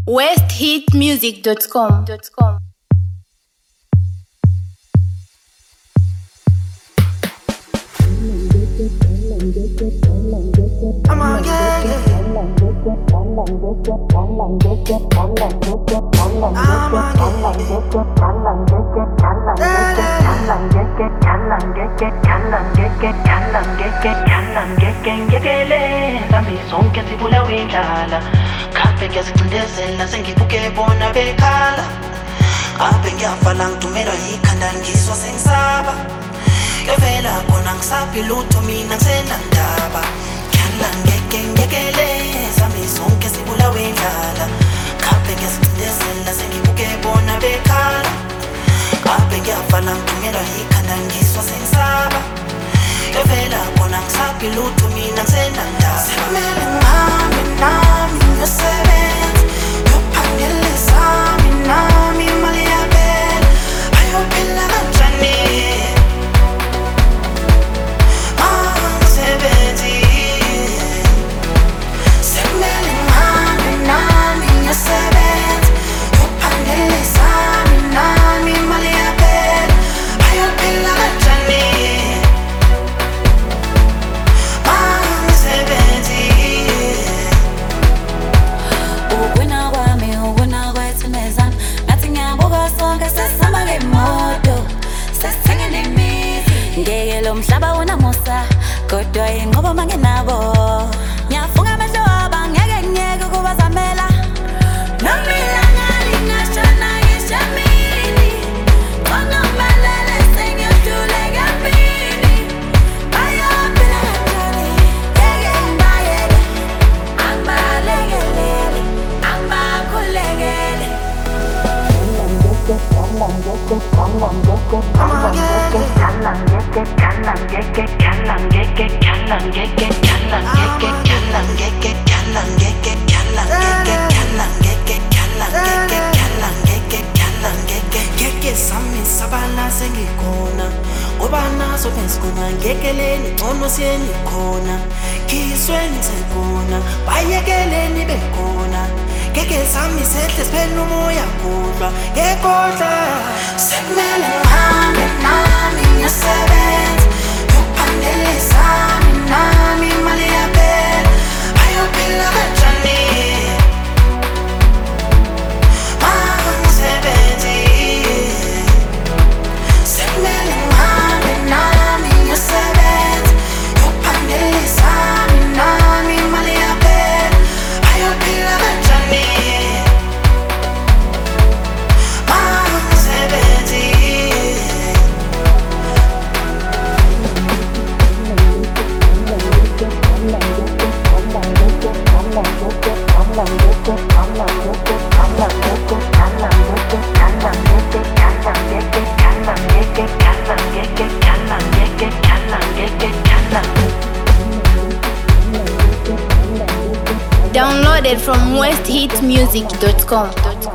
westhitmusic.com. Sonke sibulawa indlala khabe ngiyazicindezela sengibuke bona bekhala khabe ngiyavala ngidumelwa yikhanda ngiswa sengisaba yovela khona ngisaphi lutho mina ngisena ndaba khala ngekele sami sonke sibulawa indlala khabe ngiyazicindezela sengibuke bona bekhala khabe ngiyavala ngidumelwa yikhanda ngiswa sengisaba yovela khona ngisaphi lutho mina ngisena ndaba sekumele ngihambe nami ngiyosebenza ngiyophangela sami nami imali yaphela ayophela kanjani angisebenzi sekumele ngihambe nami ngiyosebenza ngiyophangela sami nami imali yaphela ayophela kanjani Umhlaba unamusa kodwa inqobo mangenabo ngiyafunga amehlo waba ngeke kubazamela nomila ngalingashona ngishamini ngonomalele sengiyohluleka phini ayophila kanjani ngeke ngibayeke angibalekelele angibakhulekele sami sabala sengikhona ngoba naso besikhona ngekeleni ngcono siyenikhona khisweni sekhona bayekeleni bekhona ngeke sami sehle siphela umoya kodwa ngekodla sekumele ngihambe nami ngiyosebenza ngiyophandela sami nami imali yaphela ayophila kanjani angisebenzi sekumele ngihambe nami ngiyosebenza ngiyophandela sami nami imali yaphela ayophila kanjani angisebenzi Downloaded from westhitmusic.com.